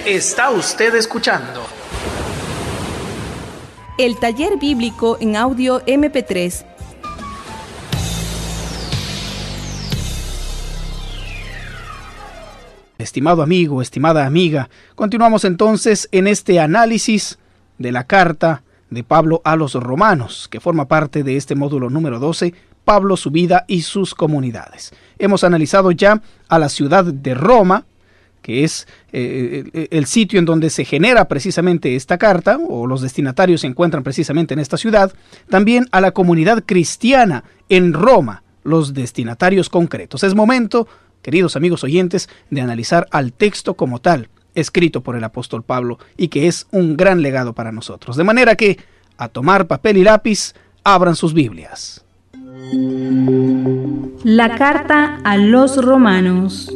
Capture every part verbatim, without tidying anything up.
Está usted escuchando el taller bíblico en audio eme pe tres. Estimado amigo, estimada amiga, continuamos entonces en este análisis de la carta de Pablo a los romanos, que forma parte de este módulo número doce, Pablo, su vida y sus comunidades. Hemos analizado ya a la ciudad de Roma, que es eh, el sitio en donde se genera precisamente esta carta, o los destinatarios se encuentran precisamente en esta ciudad. También a la comunidad cristiana en Roma, los destinatarios concretos. Es momento, queridos amigos oyentes, de analizar al texto como tal, escrito por el apóstol Pablo, y que es un gran legado para nosotros. De manera que, a tomar papel y lápiz, abran sus Biblias. La carta a los romanos.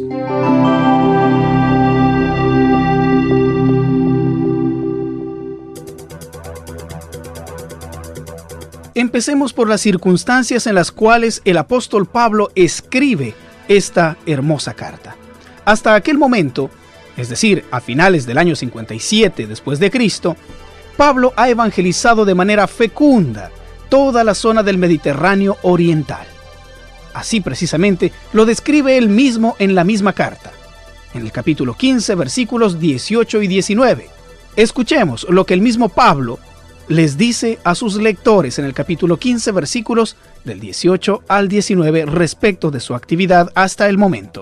Empecemos por las circunstancias en las cuales el apóstol Pablo escribe esta hermosa carta. Hasta aquel momento, es decir, a finales del año cincuenta y siete después de Cristo, Pablo ha evangelizado de manera fecunda toda la zona del Mediterráneo oriental. Así precisamente lo describe él mismo en la misma carta, en el capítulo quince, versículos dieciocho y diecinueve. Escuchemos lo que el mismo Pablo les dice a sus lectores en el capítulo quince, versículos del dieciocho al diecinueve, respecto de su actividad hasta el momento.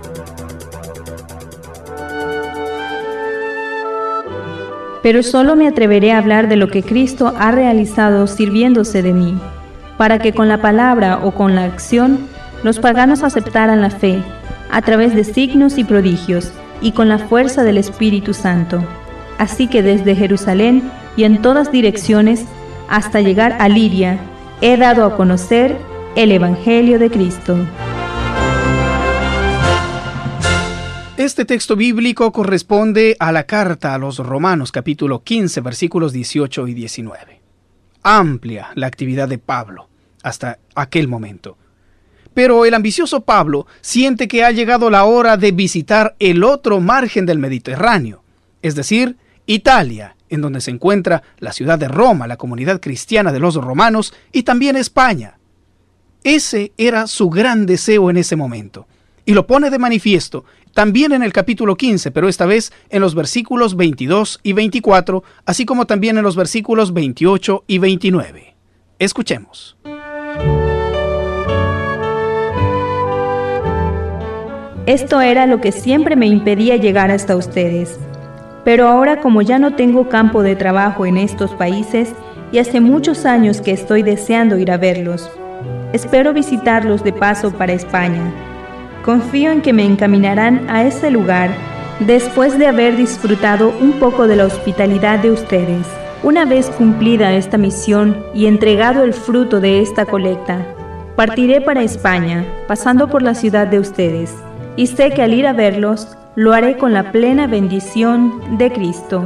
Pero solo me atreveré a hablar de lo que Cristo ha realizado sirviéndose de mí, para que con la palabra o con la acción los paganos aceptaran la fe, a través de signos y prodigios, y con la fuerza del Espíritu Santo. Así que desde Jerusalén y en todas direcciones, hasta llegar a Liria, he dado a conocer el Evangelio de Cristo. Este texto bíblico corresponde a la carta a los Romanos, capítulo quince, versículos dieciocho y diecinueve. Amplia la actividad de Pablo hasta aquel momento. Pero el ambicioso Pablo siente que ha llegado la hora de visitar el otro margen del Mediterráneo, es decir, Italia, en donde se encuentra la ciudad de Roma, la comunidad cristiana de los romanos, y también España. Ese era su gran deseo en ese momento, y lo pone de manifiesto también en el capítulo quince, pero esta vez en los versículos veintidós y veinticuatro, así como también en los versículos veintiocho y veintinueve. Escuchemos. Esto era lo que siempre me impedía llegar hasta ustedes. Pero ahora, como ya no tengo campo de trabajo en estos países y hace muchos años que estoy deseando ir a verlos, espero visitarlos de paso para España. Confío en que me encaminarán a ese lugar después de haber disfrutado un poco de la hospitalidad de ustedes. Una vez cumplida esta misión y entregado el fruto de esta colecta, partiré para España, pasando por la ciudad de ustedes, y sé que al ir a verlos, lo haré con la plena bendición de Cristo.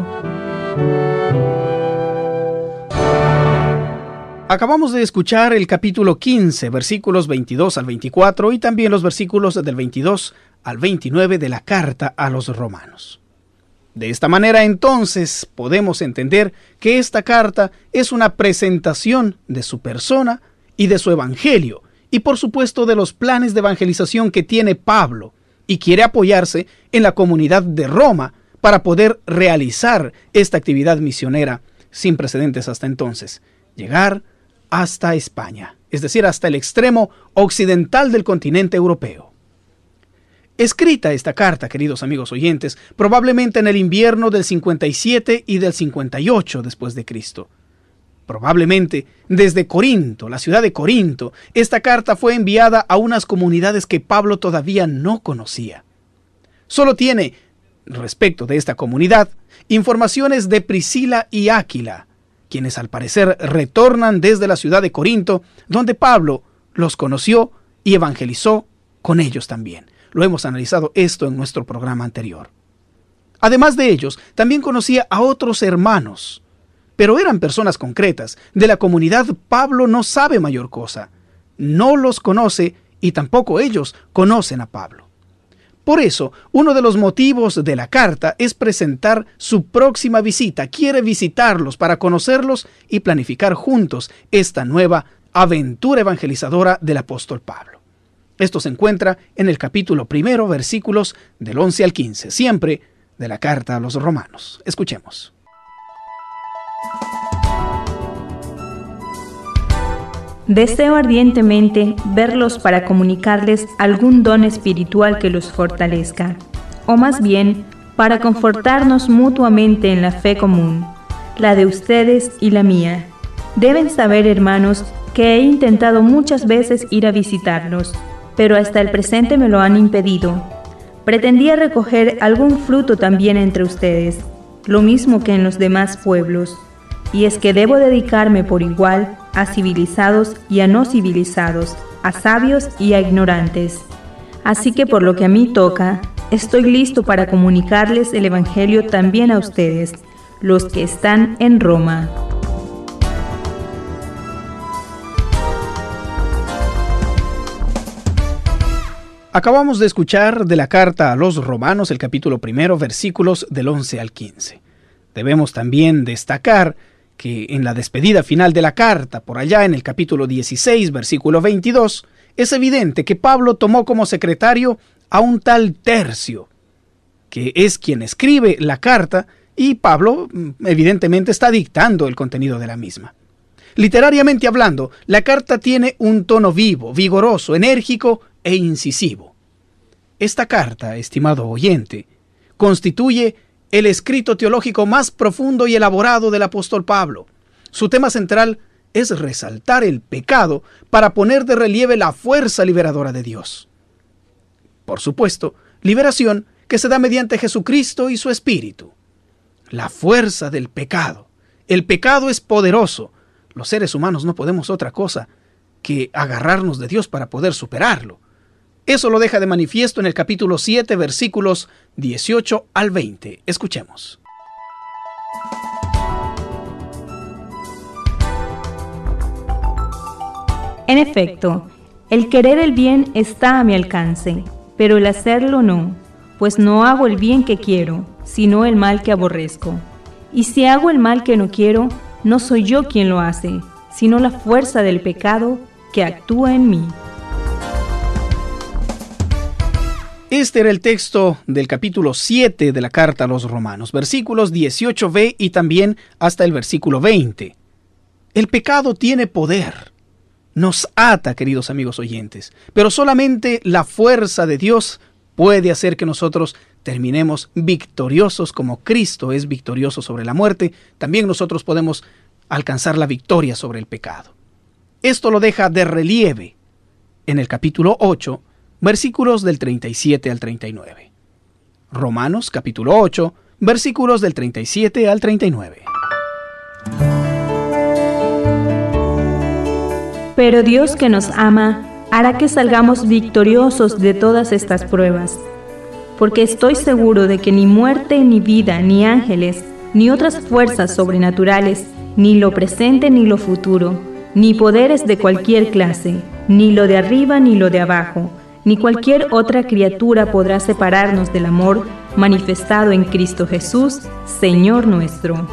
Acabamos de escuchar el capítulo quince, versículos veintidós al veinticuatro, y también los versículos del veintidós al veintinueve de la carta a los romanos. De esta manera, entonces, podemos entender que esta carta es una presentación de su persona y de su evangelio, y por supuesto de los planes de evangelización que tiene Pablo, y quiere apoyarse en la comunidad de Roma para poder realizar esta actividad misionera sin precedentes hasta entonces, llegar hasta España, es decir, hasta el extremo occidental del continente europeo. Escrita esta carta, queridos amigos oyentes, probablemente en el invierno del cincuenta y siete y del cincuenta y ocho después de Cristo. Probablemente desde Corinto, la ciudad de Corinto, esta carta fue enviada a unas comunidades que Pablo todavía no conocía. Solo tiene, respecto de esta comunidad, informaciones de Priscila y Áquila, quienes al parecer retornan desde la ciudad de Corinto, donde Pablo los conoció y evangelizó con ellos también. Lo hemos analizado esto en nuestro programa anterior. Además de ellos, también conocía a otros hermanos, pero eran personas concretas. De la comunidad Pablo no sabe mayor cosa. No los conoce y tampoco ellos conocen a Pablo. Por eso, uno de los motivos de la carta es presentar su próxima visita. Quiere visitarlos para conocerlos y planificar juntos esta nueva aventura evangelizadora del apóstol Pablo. Esto se encuentra en el capítulo primero, versículos del once al quince, siempre de la carta a los romanos. Escuchemos. Deseo ardientemente verlos para comunicarles algún don espiritual que los fortalezca, o más bien, para confortarnos mutuamente en la fe común, la de ustedes y la mía. Deben saber, hermanos, que he intentado muchas veces ir a visitarlos, pero hasta el presente me lo han impedido. Pretendía recoger algún fruto también entre ustedes, lo mismo que en los demás pueblos, y es que debo dedicarme por igual a civilizados y a no civilizados, a sabios y a ignorantes. Así que por lo que a mí toca, estoy listo para comunicarles el Evangelio también a ustedes, los que están en Roma. Acabamos de escuchar de la carta a los romanos el capítulo primero, versículos del once al quince. Debemos también destacar que en la despedida final de la carta, por allá en el capítulo dieciséis, versículo veintidós, es evidente que Pablo tomó como secretario a un tal Tercio, que es quien escribe la carta, y Pablo evidentemente está dictando el contenido de la misma. Literariamente hablando, la carta tiene un tono vivo, vigoroso, enérgico e incisivo. Esta carta, estimado oyente, constituye el escrito teológico más profundo y elaborado del apóstol Pablo. Su tema central es resaltar el pecado para poner de relieve la fuerza liberadora de Dios. Por supuesto, liberación que se da mediante Jesucristo y su Espíritu. La fuerza del pecado. El pecado es poderoso. Los seres humanos no podemos otra cosa que agarrarnos de Dios para poder superarlo. Eso lo deja de manifiesto en el capítulo siete, versículos dieciocho al veinte. Escuchemos. En efecto, el querer el bien está a mi alcance, pero el hacerlo no, pues no hago el bien que quiero, sino el mal que aborrezco. Y si hago el mal que no quiero, no soy yo quien lo hace, sino la fuerza del pecado que actúa en mí. Este era el texto del capítulo siete de la carta a los romanos, versículos dieciocho b y también hasta el versículo veinte. El pecado tiene poder. Nos ata, queridos amigos oyentes, pero solamente la fuerza de Dios puede hacer que nosotros terminemos victoriosos como Cristo es victorioso sobre la muerte. También nosotros podemos alcanzar la victoria sobre el pecado. Esto lo deja de relieve en el capítulo ocho, versículos del treinta y siete al treinta y nueve. Romanos capítulo ocho, versículos del treinta y siete al treinta y nueve. Pero Dios, que nos ama, hará que salgamos victoriosos de todas estas pruebas, porque estoy seguro de que ni muerte, ni vida, ni ángeles, ni otras fuerzas sobrenaturales, ni lo presente ni lo futuro, ni poderes de cualquier clase, ni lo de arriba ni lo de abajo, ni cualquier otra criatura podrá separarnos del amor manifestado en Cristo Jesús, Señor nuestro.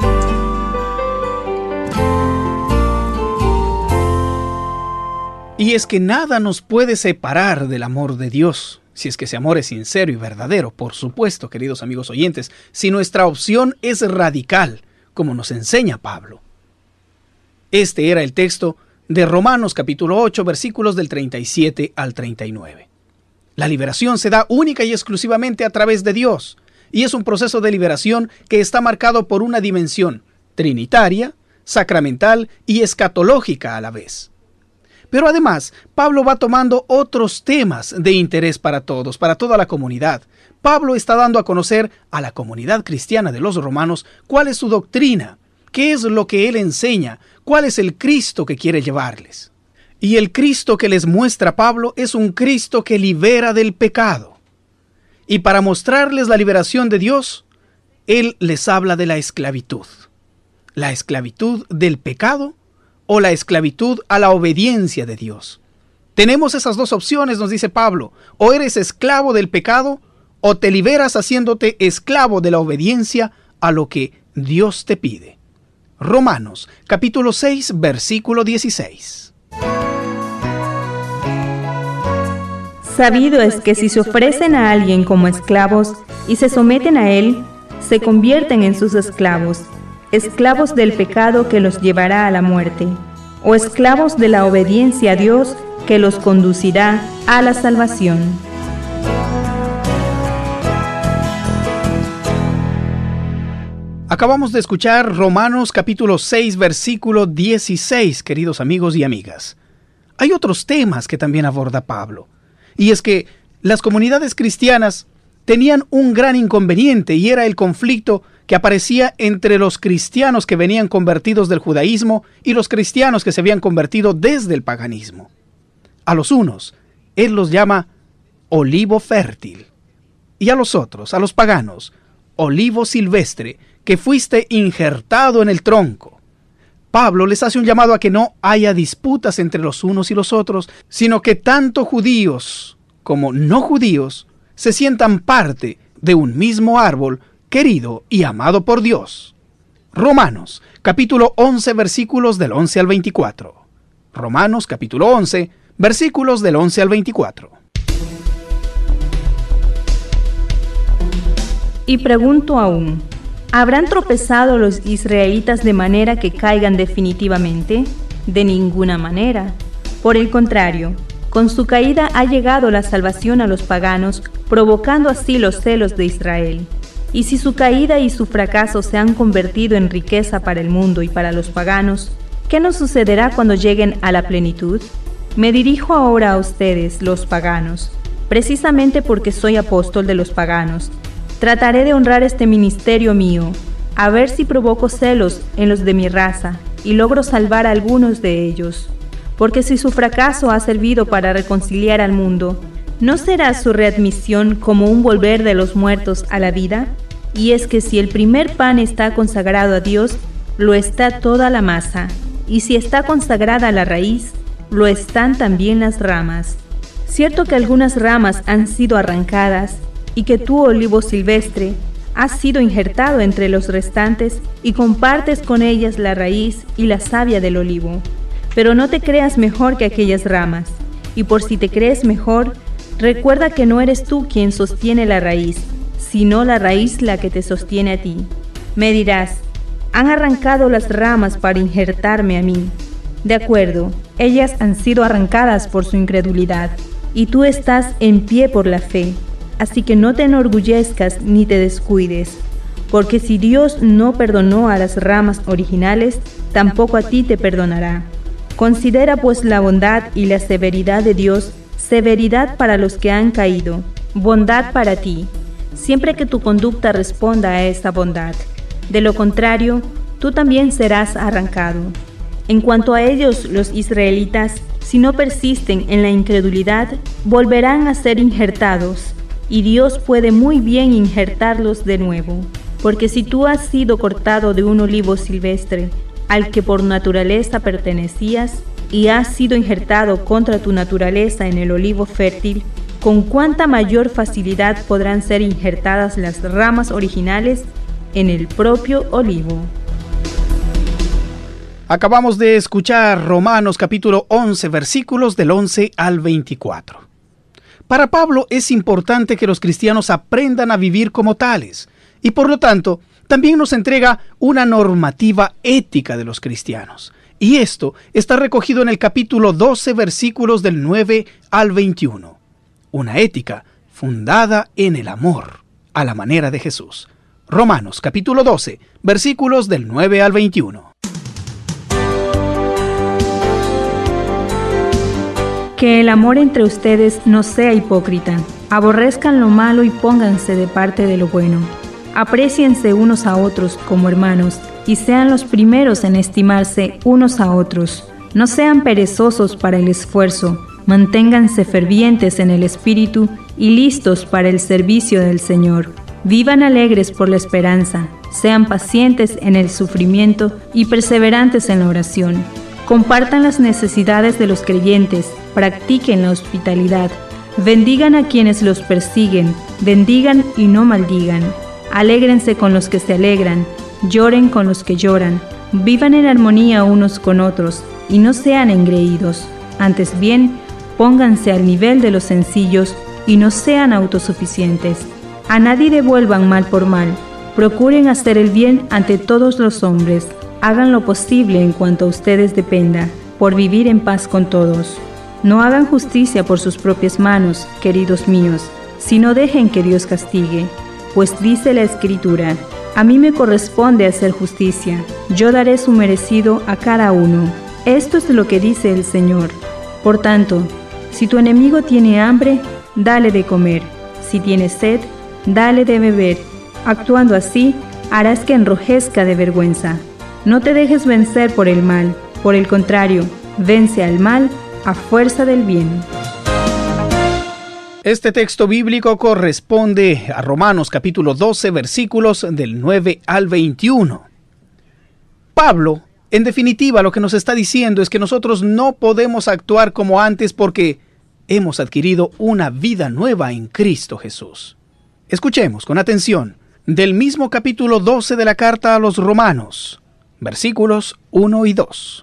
Y es que nada nos puede separar del amor de Dios, si es que ese amor es sincero y verdadero, por supuesto, queridos amigos oyentes, si nuestra opción es radical, como nos enseña Pablo. Este era el texto de Romanos capítulo ocho, versículos del treinta y siete al treinta y nueve. La liberación se da única y exclusivamente a través de Dios, y es un proceso de liberación que está marcado por una dimensión trinitaria, sacramental y escatológica a la vez. Pero además, Pablo va tomando otros temas de interés para todos, para toda la comunidad. Pablo está dando a conocer a la comunidad cristiana de los romanos cuál es su doctrina, qué es lo que él enseña, cuál es el Cristo que quiere llevarles. Y el Cristo que les muestra Pablo es un Cristo que libera del pecado. Y para mostrarles la liberación de Dios, él les habla de la esclavitud. La esclavitud del pecado o la esclavitud a la obediencia de Dios. Tenemos esas dos opciones, nos dice Pablo. O eres esclavo del pecado, o te liberas haciéndote esclavo de la obediencia a lo que Dios te pide. Romanos, capítulo seis, versículo dieciséis. Sabido es que si se ofrecen a alguien como esclavos y se someten a él, se convierten en sus esclavos, esclavos del pecado que los llevará a la muerte, o esclavos de la obediencia a Dios que los conducirá a la salvación. Acabamos de escuchar Romanos capítulo seis, versículo dieciséis, queridos amigos y amigas. Hay otros temas que también aborda Pablo, y es que las comunidades cristianas tenían un gran inconveniente, y era el conflicto que aparecía entre los cristianos que venían convertidos del judaísmo y los cristianos que se habían convertido desde el paganismo. A los unos, él los llama olivo fértil, y a los otros, a los paganos, olivo silvestre, que fuiste injertado en el tronco. Pablo les hace un llamado a que no haya disputas entre los unos y los otros, sino que tanto judíos como no judíos se sientan parte de un mismo árbol querido y amado por Dios. Romanos, capítulo once, versículos del once al veinticuatro. Romanos, capítulo once, versículos del once al veinticuatro. Y pregunto aún, ¿habrán tropezado los israelitas de manera que caigan definitivamente? De ninguna manera. Por el contrario, con su caída ha llegado la salvación a los paganos, provocando así los celos de Israel. Y si su caída y su fracaso se han convertido en riqueza para el mundo y para los paganos, ¿qué nos sucederá cuando lleguen a la plenitud? Me dirijo ahora a ustedes, los paganos, precisamente porque soy apóstol de los paganos. Trataré de honrar este ministerio mío, a ver si provoco celos en los de mi raza y logro salvar a algunos de ellos. Porque si su fracaso ha servido para reconciliar al mundo, ¿no será su readmisión como un volver de los muertos a la vida? Y es que si el primer pan está consagrado a Dios, lo está toda la masa, y si está consagrada la raíz, lo están también las ramas. Cierto que algunas ramas han sido arrancadas, y que tú, olivo silvestre, has sido injertado entre los restantes y compartes con ellas la raíz y la savia del olivo. Pero no te creas mejor que aquellas ramas, y por si te crees mejor, recuerda que no eres tú quien sostiene la raíz, sino la raíz la que te sostiene a ti. Me dirás, han arrancado las ramas para injertarme a mí. De acuerdo, ellas han sido arrancadas por su incredulidad, y tú estás en pie por la fe. Así que no te enorgullezcas ni te descuides, porque si Dios no perdonó a las ramas originales, tampoco a ti te perdonará. Considera pues la bondad y la severidad de Dios, severidad para los que han caído, bondad para ti, siempre que tu conducta responda a esa bondad. De lo contrario, tú también serás arrancado. En cuanto a ellos, los israelitas, si no persisten en la incredulidad, volverán a ser injertados, y Dios puede muy bien injertarlos de nuevo, porque si tú has sido cortado de un olivo silvestre, al que por naturaleza pertenecías, y has sido injertado contra tu naturaleza en el olivo fértil, con cuánta mayor facilidad podrán ser injertadas las ramas originales en el propio olivo. Acabamos de escuchar Romanos capítulo once, versículos del once al veinticuatro. Para Pablo es importante que los cristianos aprendan a vivir como tales, y por lo tanto, también nos entrega una normativa ética de los cristianos. Y esto está recogido en el capítulo doce, versículos del nueve al veintiuno. Una ética fundada en el amor, a la manera de Jesús. Romanos capítulo doce, versículos del nueve al veintiuno. Que el amor entre ustedes no sea hipócrita. Aborrezcan lo malo y pónganse de parte de lo bueno. Apréciense unos a otros como hermanos y sean los primeros en estimarse unos a otros. No sean perezosos para el esfuerzo, manténganse fervientes en el espíritu y listos para el servicio del Señor. Vivan alegres por la esperanza, sean pacientes en el sufrimiento y perseverantes en la oración. Compartan las necesidades de los creyentes practiquen la hospitalidad, bendigan a quienes los persiguen, bendigan y no maldigan. Alégrense con los que se alegran, lloren con los que lloran, vivan en armonía unos con otros y no sean engreídos. Antes bien, pónganse al nivel de los sencillos y no sean autosuficientes. A nadie devuelvan mal por mal, procuren hacer el bien ante todos los hombres. Hagan lo posible en cuanto a ustedes dependa, por vivir en paz con todos. No hagan justicia por sus propias manos, queridos míos, sino dejen que Dios castigue. Pues dice la Escritura, a mí me corresponde hacer justicia, yo daré su merecido a cada uno. Esto es lo que dice el Señor. Por tanto, si tu enemigo tiene hambre, dale de comer. Si tiene sed, dale de beber. Actuando así, harás que enrojezca de vergüenza. No te dejes vencer por el mal, por el contrario, vence al mal a fuerza del bien. Este texto bíblico corresponde a Romanos capítulo doce, versículos del nueve al veintiuno. Pablo, en definitiva, lo que nos está diciendo es que nosotros no podemos actuar como antes porque hemos adquirido una vida nueva en Cristo Jesús. Escuchemos con atención del mismo capítulo doce de la carta a los Romanos, versículos uno y dos.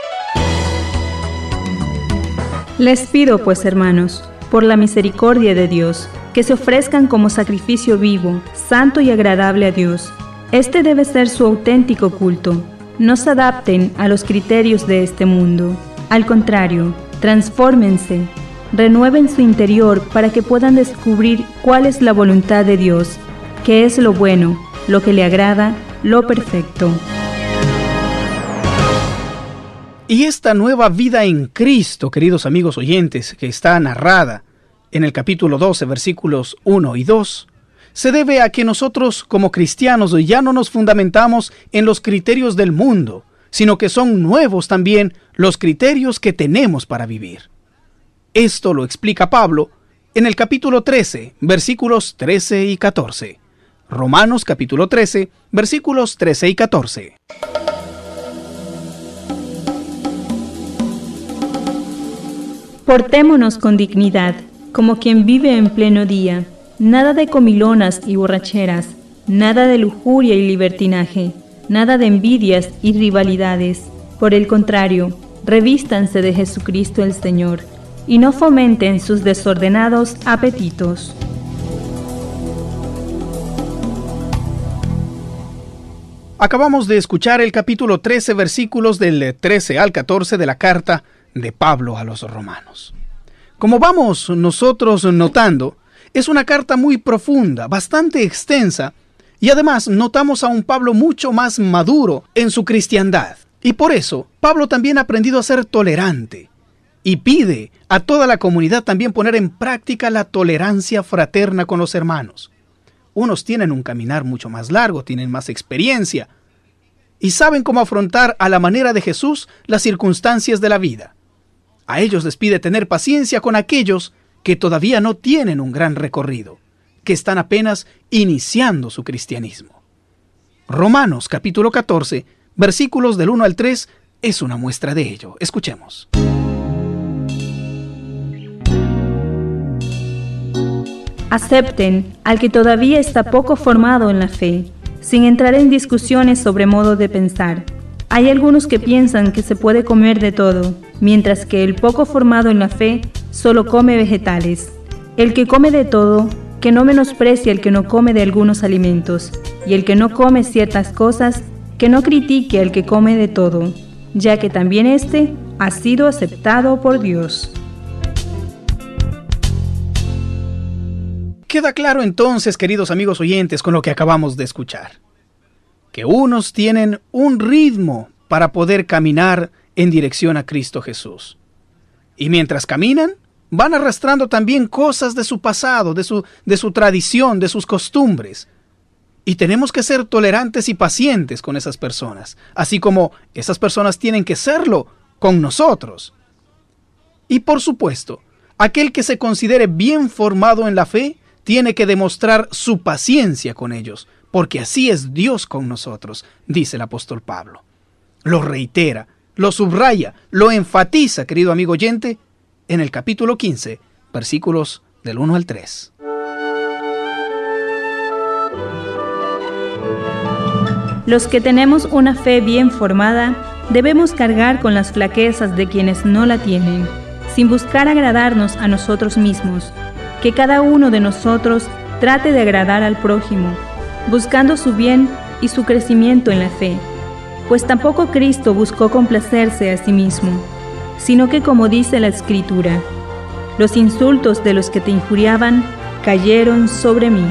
Les pido, pues, hermanos, por la misericordia de Dios, que se ofrezcan como sacrificio vivo, santo y agradable a Dios. Este debe ser su auténtico culto. No se adapten a los criterios de este mundo. Al contrario, transfórmense, renueven su interior para que puedan descubrir cuál es la voluntad de Dios, qué es lo bueno, lo que le agrada, lo perfecto. Y esta nueva vida en Cristo, queridos amigos oyentes, que está narrada en el capítulo doce, versículos uno y dos, se debe a que nosotros como cristianos ya no nos fundamentamos en los criterios del mundo, sino que son nuevos también los criterios que tenemos para vivir. Esto lo explica Pablo en el capítulo trece, versículos trece y catorce. Romanos capítulo trece, versículos trece y catorce. Portémonos con dignidad, como quien vive en pleno día, nada de comilonas y borracheras, nada de lujuria y libertinaje, nada de envidias y rivalidades. Por el contrario, revístanse de Jesucristo el Señor, y no fomenten sus desordenados apetitos. Acabamos de escuchar el capítulo trece, versículos del trece al catorce de la carta de Pablo a los Romanos. Como vamos nosotros notando, es una carta muy profunda, bastante extensa, y además notamos a un Pablo mucho más maduro en su cristiandad. Y por eso, Pablo también ha aprendido a ser tolerante, y pide a toda la comunidad también poner en práctica la tolerancia fraterna con los hermanos. Unos tienen un caminar mucho más largo, tienen más experiencia, y saben cómo afrontar a la manera de Jesús las circunstancias de la vida. A ellos les pide tener paciencia con aquellos que todavía no tienen un gran recorrido, que están apenas iniciando su cristianismo. Romanos capítulo catorce, versículos del uno al tres, es una muestra de ello. Escuchemos. Acepten al que todavía está poco formado en la fe, sin entrar en discusiones sobre modo de pensar. Hay algunos que piensan que se puede comer de todo, mientras que el poco formado en la fe solo come vegetales. El que come de todo, que no menosprecie al que no come de algunos alimentos, y el que no come ciertas cosas, que no critique al que come de todo, ya que también éste ha sido aceptado por Dios. Queda claro entonces, queridos amigos oyentes, con lo que acabamos de escuchar, que unos tienen un ritmo para poder caminar en dirección a Cristo Jesús. Y mientras caminan, van arrastrando también cosas de su pasado, de su, de su tradición, de sus costumbres. Y tenemos que ser tolerantes y pacientes con esas personas, así como esas personas tienen que serlo con nosotros. Y por supuesto, aquel que se considere bien formado en la fe, tiene que demostrar su paciencia con ellos, porque así es Dios con nosotros, dice el apóstol Pablo. Lo reitera, lo subraya, lo enfatiza, querido amigo oyente, en el capítulo quince, versículos del uno al tres. Los que tenemos una fe bien formada, debemos cargar con las flaquezas de quienes no la tienen, sin buscar agradarnos a nosotros mismos. Que cada uno de nosotros trate de agradar al prójimo, buscando su bien y su crecimiento en la fe. Pues tampoco Cristo buscó complacerse a sí mismo, sino que, como dice la Escritura, los insultos de los que te injuriaban cayeron sobre mí.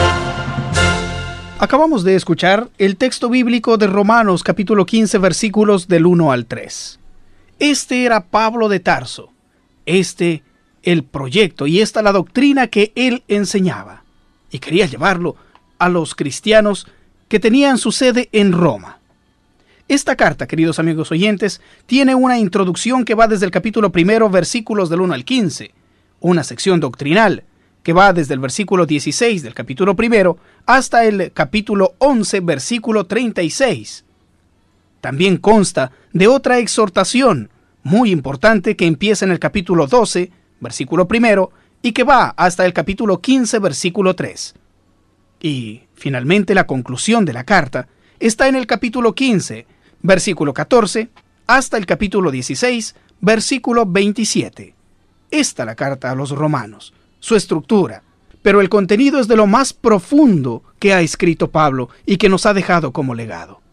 Acabamos de escuchar el texto bíblico de Romanos capítulo quince, versículos del uno al tres. Este era Pablo de Tarso, este el proyecto y esta la doctrina que él enseñaba, y quería llevarlo a los cristianos que tenían su sede en Roma. Esta carta, queridos amigos oyentes, tiene una introducción que va desde el capítulo primero, versículos del uno al quince, una sección doctrinal que va desde el versículo dieciséis del capítulo primero hasta el capítulo once, versículo treinta y seis. También consta de otra exhortación muy importante que empieza en el capítulo doce, versículo primero, y que va hasta el capítulo quince, versículo tres. Y, finalmente, la conclusión de la carta está en el capítulo quince, versículo catorce, hasta el capítulo dieciséis, versículo veintisiete. Esta es la carta a los romanos, su estructura, pero el contenido es de lo más profundo que ha escrito Pablo y que nos ha dejado como legado.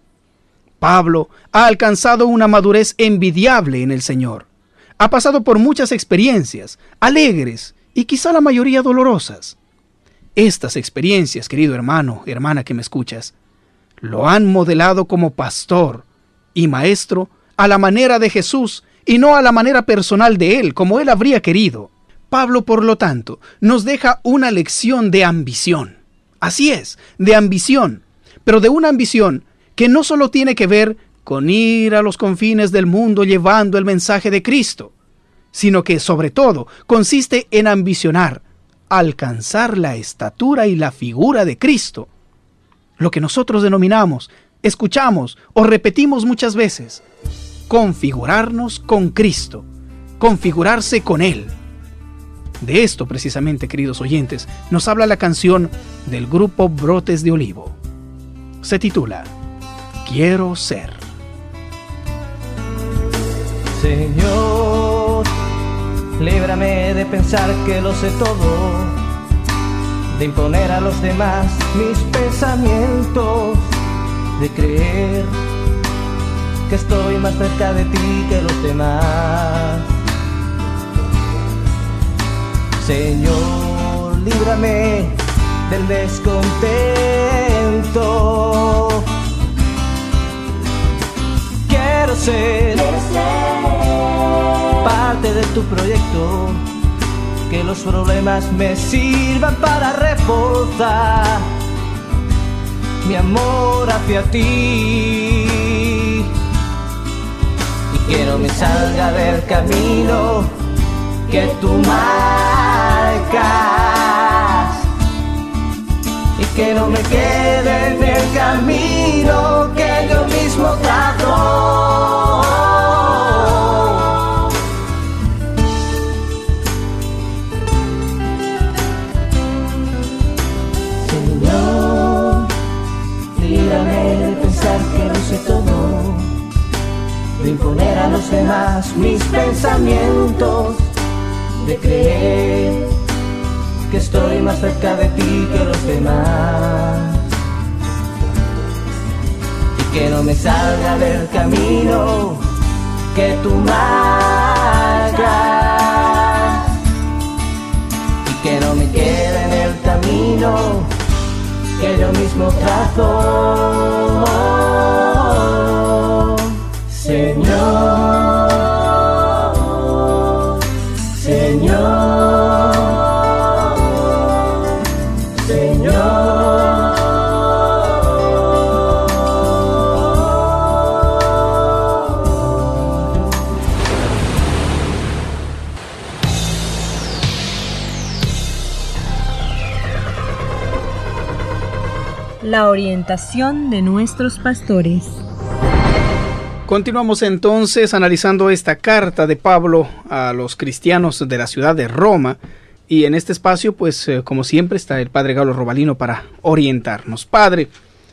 Pablo ha alcanzado una madurez envidiable en el Señor. Ha pasado por muchas experiencias, alegres y quizá la mayoría dolorosas. Estas experiencias, querido hermano, hermana que me escuchas, lo han modelado como pastor y maestro a la manera de Jesús y no a la manera personal de él, como él habría querido. Pablo, por lo tanto, nos deja una lección de ambición. Así es, de ambición, pero de una ambición que no solo tiene que ver con ir a los confines del mundo llevando el mensaje de Cristo, sino que, sobre todo, consiste en ambicionar alcanzar la estatura y la figura de Cristo, lo que nosotros denominamos, escuchamos o repetimos muchas veces, configurarnos con Cristo, configurarse con Él. De esto precisamente, queridos oyentes, nos habla la canción del grupo Brotes de Olivo. Se titula Quiero ser. Señor, líbrame de pensar que lo sé todo, de imponer a los demás mis pensamientos, de creer que estoy más cerca de ti que los demás. Señor, líbrame del descontento. Quiero ser, quiero ser parte de tu proyecto, que los problemas me sirvan para reforzar mi amor hacia ti, y que no me salga del camino que tú marcas, y que no me quede en el camino que yo mismo trazo. Señor, líbrame de pensar que lo sé todo, de imponer a los demás mis pensamientos, de creer que estoy más cerca de ti que los demás, y que no me salga del camino que tú marcas, y que no me quede en el camino que yo mismo trazo. Señor, Señor, Señor. La orientación de nuestros pastores. Continuamos entonces analizando esta carta de Pablo a los cristianos de la ciudad de Roma, y en este espacio, pues eh, como siempre, está el padre Galo Robalino para orientarnos. Padre,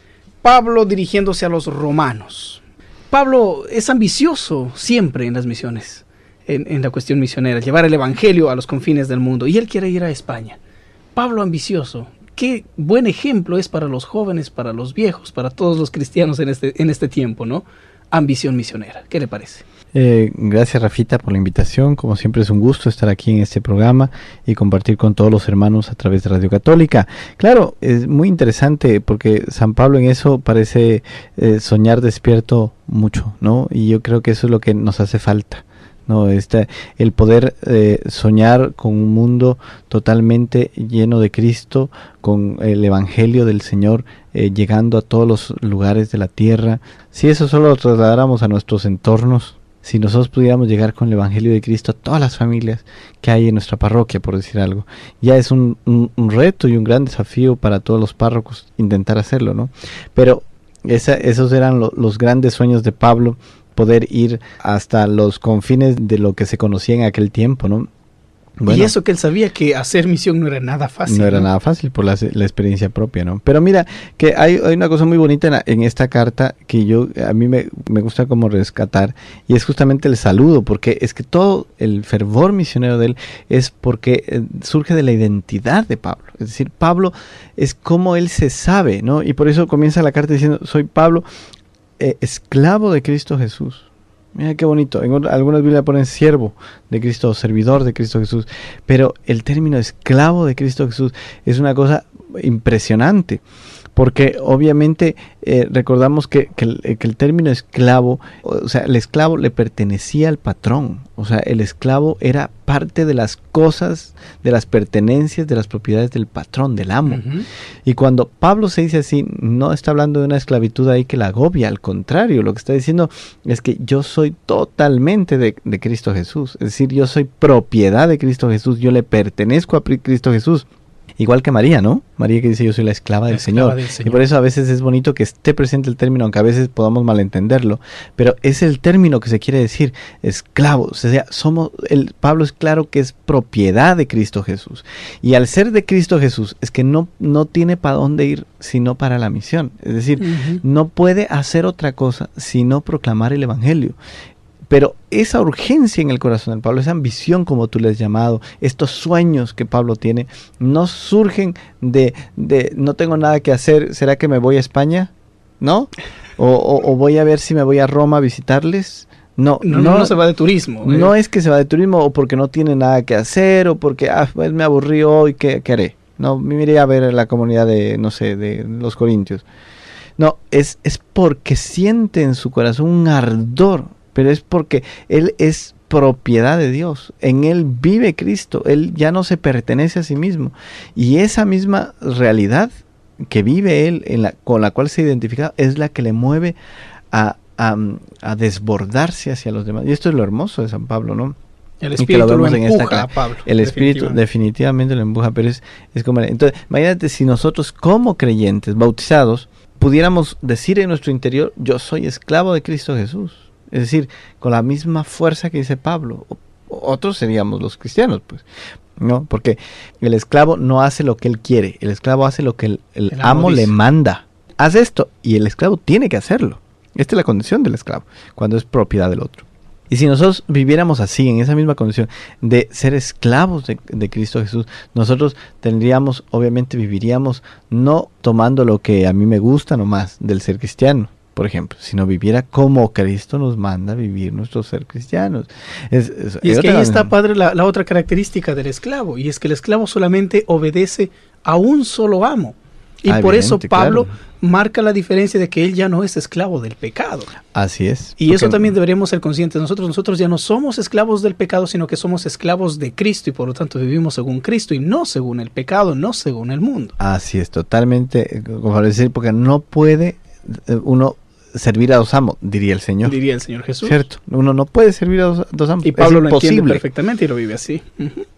Pablo dirigiéndose a los romanos. Pablo es ambicioso siempre en las misiones, en, en la cuestión misionera, llevar el evangelio a los confines del mundo, y él quiere ir a España. Pablo ambicioso. Qué buen ejemplo es para los jóvenes, para los viejos, para todos los cristianos en este, en este tiempo, ¿no? Ambición misionera. ¿Qué le parece? Eh, gracias, Rafita, por la invitación. Como siempre es un gusto estar aquí en este programa y compartir con todos los hermanos a través de Radio Católica. Claro, es muy interesante porque San Pablo en eso parece eh, soñar despierto mucho, ¿no? Y yo creo que eso es lo que nos hace falta, ¿no? Este, el poder eh, soñar con un mundo totalmente lleno de Cristo, con el Evangelio del Señor eh, llegando a todos los lugares de la tierra. Si eso solo lo trasladáramos a nuestros entornos, si nosotros pudiéramos llegar con el Evangelio de Cristo a todas las familias que hay en nuestra parroquia, por decir algo, ya es un, un, un reto y un gran desafío para todos los párrocos intentar hacerlo, ¿no? Pero esa, esos eran lo, los grandes sueños de Pablo, poder ir hasta los confines de lo que se conocía en aquel tiempo, ¿no? Bueno, y eso que él sabía que hacer misión no era nada fácil. No era ¿no? nada fácil por la, la experiencia propia, ¿no? Pero mira, que hay, hay una cosa muy bonita en, la, en esta carta que yo a mí me, me gusta como rescatar, y es justamente el saludo, porque es que todo el fervor misionero de él es porque eh, surge de la identidad de Pablo. Es decir, Pablo es como él se sabe, ¿no? Y por eso comienza la carta diciendo, soy Pablo, eh, esclavo de Cristo Jesús. Mira qué bonito. En algunas Biblias ponen siervo de Cristo, servidor de Cristo Jesús. Pero el término esclavo de Cristo Jesús es una cosa impresionante. Porque obviamente eh, recordamos que, que, el, que el término esclavo, o sea, el esclavo le pertenecía al patrón. O sea, el esclavo era parte de las cosas, de las pertenencias, de las propiedades del patrón, del amo. Uh-huh. Y cuando Pablo se dice así, no está hablando de una esclavitud ahí que la agobia, al contrario, lo que está diciendo es que yo soy totalmente de, de Cristo Jesús. Es decir, yo soy propiedad de Cristo Jesús, yo le pertenezco a Cristo Jesús. Igual que María, ¿no? María que dice yo soy la esclava, del, esclava Señor. del Señor. Y por eso a veces es bonito que esté presente el término, aunque a veces podamos malentenderlo. Pero es el término que se quiere decir, esclavo. O sea, somos, el, Pablo es claro que es propiedad de Cristo Jesús. Y al ser de Cristo Jesús, es que no, no tiene para dónde ir, sino para la misión. Es decir, uh-huh. no puede hacer otra cosa, sino proclamar el Evangelio. Pero esa urgencia en el corazón de Pablo, esa ambición como tú le has llamado, estos sueños que Pablo tiene, no surgen de, de no tengo nada que hacer, ¿será que me voy a España? ¿No? O, o, o voy a ver si me voy a Roma a visitarles. No, no, no, no se va de turismo. Eh. No es que se va de turismo o porque no tiene nada que hacer o porque ah, pues me aburrí hoy, ¿qué, qué haré? No, me iré a ver la comunidad de, no sé, de los Corintios. No, es, es porque siente en su corazón un ardor. Pero es porque Él es propiedad de Dios. En Él vive Cristo. Él ya no se pertenece a sí mismo. Y esa misma realidad que vive Él, en la, con la cual se identifica, es la que le mueve a, a, a desbordarse hacia los demás. Y esto es lo hermoso de San Pablo, ¿no? El Espíritu lo, lo empuja en esta, a Pablo. El Espíritu definitivamente. definitivamente lo empuja, pero es, es como... Entonces, imagínate si nosotros como creyentes, bautizados, pudiéramos decir en nuestro interior, yo soy esclavo de Cristo Jesús. Es decir, con la misma fuerza que dice Pablo. Otros seríamos los cristianos, pues, ¿no? Porque el esclavo no hace lo que él quiere. El esclavo hace lo que el, el, el amo, amo le manda. Haz esto. Y el esclavo tiene que hacerlo. Esta es la condición del esclavo, cuando es propiedad del otro. Y si nosotros viviéramos así, en esa misma condición de ser esclavos de, de Cristo Jesús, nosotros tendríamos, obviamente viviríamos no tomando lo que a mí me gusta nomás del ser cristiano, por ejemplo, si no viviera como Cristo nos manda a vivir nuestro ser cristianos. Es, es, y es que ahí está, padre, la, la otra característica del esclavo, y es que el esclavo solamente obedece a un solo amo. Y ah, por eso Pablo claro. marca la diferencia de que él ya no es esclavo del pecado. Así es. Y eso también deberíamos ser conscientes. Nosotros, nosotros ya no somos esclavos del pecado, sino que somos esclavos de Cristo, y por lo tanto vivimos según Cristo y no según el pecado, no según el mundo. Así es, totalmente, como decir, porque no puede uno servir a dos amos, diría el Señor. Diría el Señor Jesús. Cierto, uno no puede servir a dos, dos amos. Y Pablo es lo entiende perfectamente y lo vive así. Uh-huh.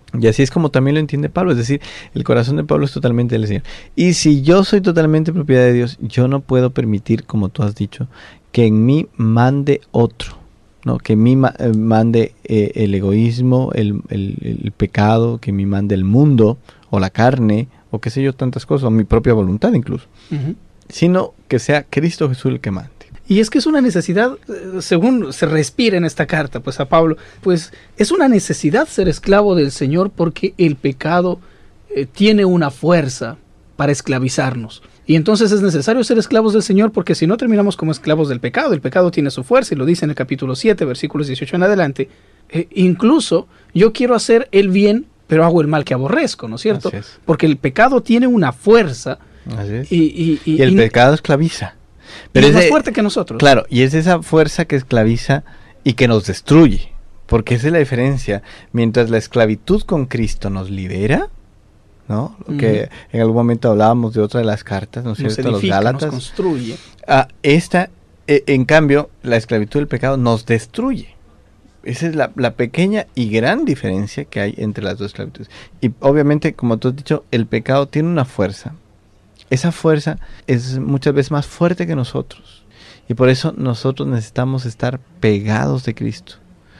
Y así es como también lo entiende Pablo, es decir, el corazón de Pablo es totalmente del Señor. Y si yo soy totalmente propiedad de Dios, yo no puedo permitir, como tú has dicho, que en mí mande otro, ¿no? Que en mí ma- mande eh, el egoísmo, el, el, el pecado, que en mí mande el mundo, o la carne, o qué sé yo, tantas cosas, o mi propia voluntad incluso. Uh-huh. Sino que sea Cristo Jesús el que mande. Y es que es una necesidad, según se respira en esta carta, pues a Pablo, pues es una necesidad ser esclavo del Señor porque el pecado eh, tiene una fuerza para esclavizarnos. Y entonces es necesario ser esclavos del Señor porque si no terminamos como esclavos del pecado. El pecado tiene su fuerza y lo dice en el capítulo siete, versículos dieciocho en adelante. Eh, incluso yo quiero hacer el bien, pero hago el mal que aborrezco, ¿no es cierto? Es. Porque el pecado tiene una fuerza. Así es. Y, y, y, y el y, pecado esclaviza. Pero es más fuerte que nosotros. Claro, y es esa fuerza que esclaviza y que nos destruye. Porque esa es la diferencia. Mientras la esclavitud con Cristo nos libera, ¿no? Lo que uh-huh. en algún momento hablábamos de otra de las cartas, ¿no es cierto? Nos edifica, los Gálatas. Nos construye. Ah, esta, eh, en cambio, la esclavitud del pecado nos destruye. Esa es la, la pequeña y gran diferencia que hay entre las dos esclavitudes. Y obviamente, como tú has dicho, el pecado tiene una fuerza. Esa fuerza es muchas veces más fuerte que nosotros. Y por eso nosotros necesitamos estar pegados de Cristo,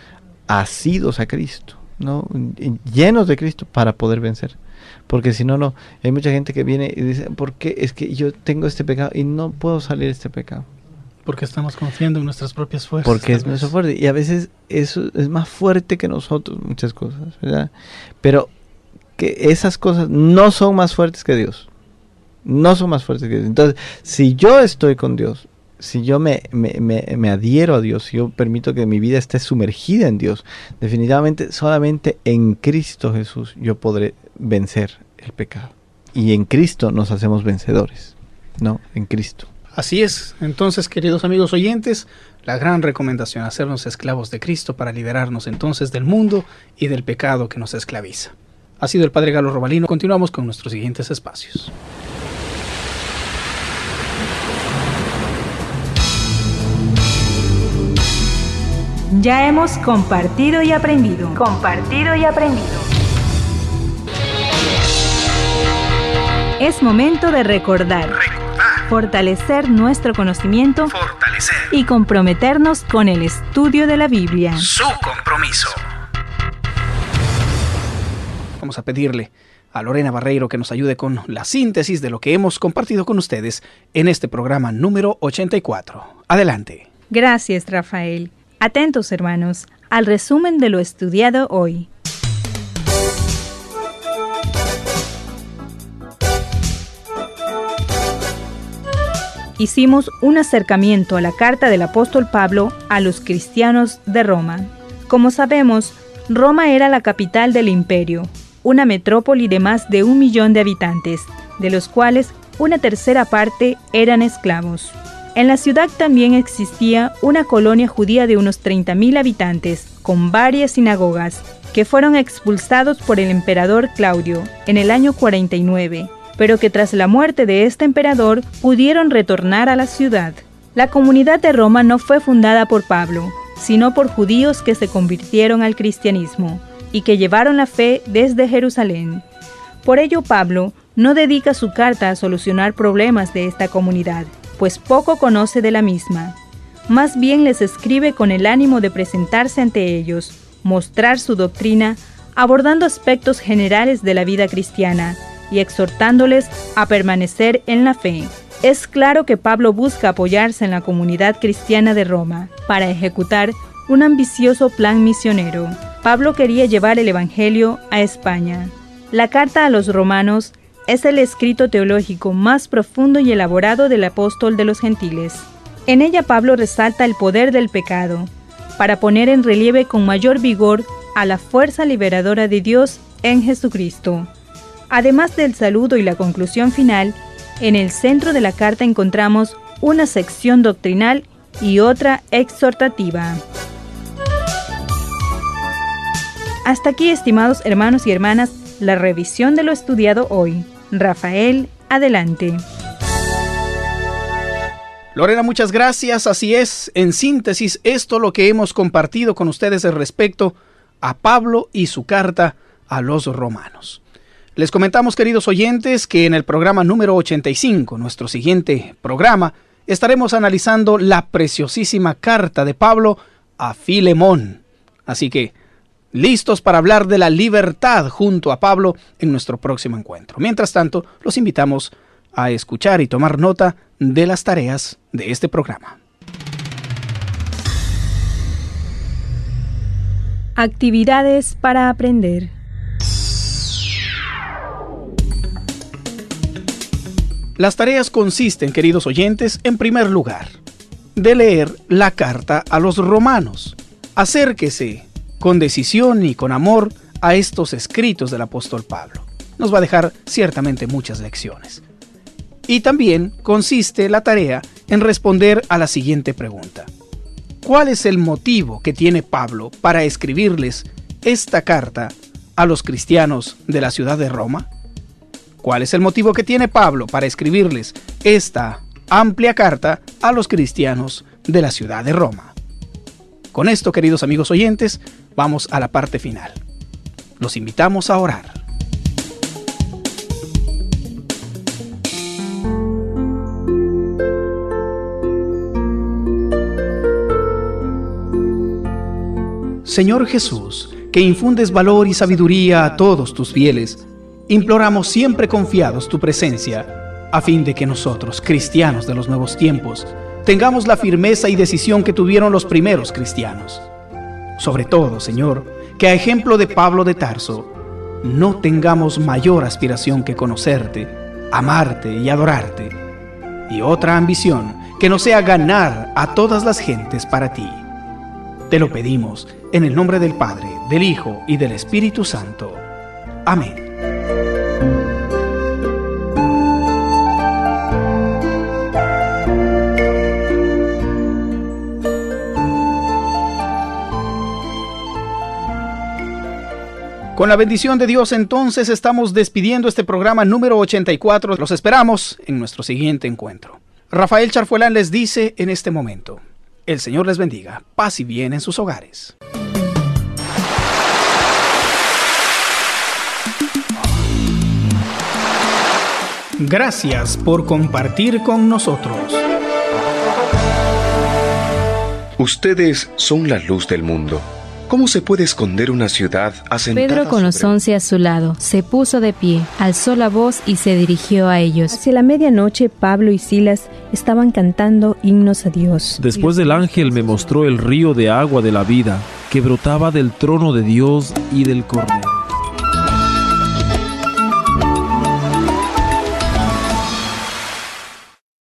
asidos a Cristo, ¿no? Llenos de Cristo para poder vencer. Porque si no, no. Hay mucha gente que viene y dice, ¿por qué es que yo tengo este pecado y no puedo salir de este pecado? Porque estamos confiando en nuestras propias fuerzas. Porque es nuestro fuerte. Y a veces eso es más fuerte que nosotros, muchas cosas, ¿verdad? Pero que esas cosas no son más fuertes que Dios. No son más fuertes que Dios. Entonces, si yo estoy con Dios, si yo me, me, me, me adhiero a Dios, si yo permito que mi vida esté sumergida en Dios, definitivamente solamente en Cristo Jesús yo podré vencer el pecado. Y en Cristo nos hacemos vencedores, ¿no? En Cristo. Así es. Entonces, queridos amigos oyentes, la gran recomendación, hacernos esclavos de Cristo para liberarnos entonces del mundo y del pecado que nos esclaviza. Ha sido el Padre Galo Robalino. Continuamos con nuestros siguientes espacios. Ya hemos compartido y aprendido. Compartido y aprendido. Es momento de recordar. Recordar. Fortalecer nuestro conocimiento. Fortalecer. Y comprometernos con el estudio de la Biblia. Su compromiso. Vamos a pedirle a Lorena Barreiro que nos ayude con la síntesis de lo que hemos compartido con ustedes en este programa número ochenta y cuatro. Adelante. Gracias, Rafael. Atentos, hermanos, al resumen de lo estudiado hoy. Hicimos un acercamiento a la carta del apóstol Pablo a los cristianos de Roma. Como sabemos, Roma era la capital del imperio, una metrópoli de más de un millón de habitantes, de los cuales una tercera parte eran esclavos. En la ciudad también existía una colonia judía de unos treinta mil habitantes, con varias sinagogas, que fueron expulsados por el emperador Claudio en el año cuarenta y nueve, pero que tras la muerte de este emperador pudieron retornar a la ciudad. La comunidad de Roma no fue fundada por Pablo, sino por judíos que se convirtieron al cristianismo y que llevaron la fe desde Jerusalén. Por ello, Pablo no dedica su carta a solucionar problemas de esta comunidad, pues poco conoce de la misma. Más bien les escribe con el ánimo de presentarse ante ellos, mostrar su doctrina, abordando aspectos generales de la vida cristiana y exhortándoles a permanecer en la fe. Es claro que Pablo busca apoyarse en la comunidad cristiana de Roma para ejecutar un ambicioso plan misionero. Pablo quería llevar el Evangelio a España. La carta a los romanos es el escrito teológico más profundo y elaborado del apóstol de los gentiles. En ella Pablo resalta el poder del pecado, para poner en relieve con mayor vigor a la fuerza liberadora de Dios en Jesucristo. Además del saludo y la conclusión final, en el centro de la carta encontramos una sección doctrinal y otra exhortativa. Hasta aquí, estimados hermanos y hermanas, la revisión de lo estudiado hoy. Rafael, adelante. Lorena, muchas gracias. Así es, en síntesis, esto lo que hemos compartido con ustedes respecto a Pablo y su carta a los romanos. Les comentamos, queridos oyentes, que en el programa número ochenta y cinco, nuestro siguiente programa, estaremos analizando la preciosísima carta de Pablo a Filemón. Así que, listos para hablar de la libertad junto a Pablo en nuestro próximo encuentro. Mientras tanto, los invitamos a escuchar y tomar nota de las tareas de este programa. Actividades para aprender. Las tareas consisten, queridos oyentes, en primer lugar, de leer la carta a los romanos. Acérquese con decisión y con amor a estos escritos del apóstol Pablo. Nos va a dejar ciertamente muchas lecciones. Y también consiste la tarea en responder a la siguiente pregunta. ¿Cuál es el motivo que tiene Pablo para escribirles esta carta a los cristianos de la ciudad de Roma? ¿Cuál es el motivo que tiene Pablo para escribirles esta amplia carta a los cristianos de la ciudad de Roma? Con esto, queridos amigos oyentes, vamos a la parte final. Los invitamos a orar. Señor Jesús, que infundes valor y sabiduría a todos tus fieles, imploramos siempre confiados tu presencia, a fin de que nosotros, cristianos de los nuevos tiempos, tengamos la firmeza y decisión que tuvieron los primeros cristianos. Sobre todo, Señor, que a ejemplo de Pablo de Tarso, no tengamos mayor aspiración que conocerte, amarte y adorarte, y otra ambición que no sea ganar a todas las gentes para ti. Te lo pedimos en el nombre del Padre, del Hijo y del Espíritu Santo. Amén. Con la bendición de Dios, entonces, estamos despidiendo este programa número ochenta y cuatro. Los esperamos en nuestro siguiente encuentro. Rafael Charfuelán les dice en este momento: el Señor les bendiga, paz y bien en sus hogares. Gracias por compartir con nosotros. Ustedes son la luz del mundo. ¿Cómo se puede esconder una ciudad asentada? Pedro, con los once a su lado, se puso de pie, alzó la voz y se dirigió a ellos. Hacia la medianoche, Pablo y Silas estaban cantando himnos a Dios. Después el ángel me mostró el río de agua de la vida, que brotaba del trono de Dios y del Cordero.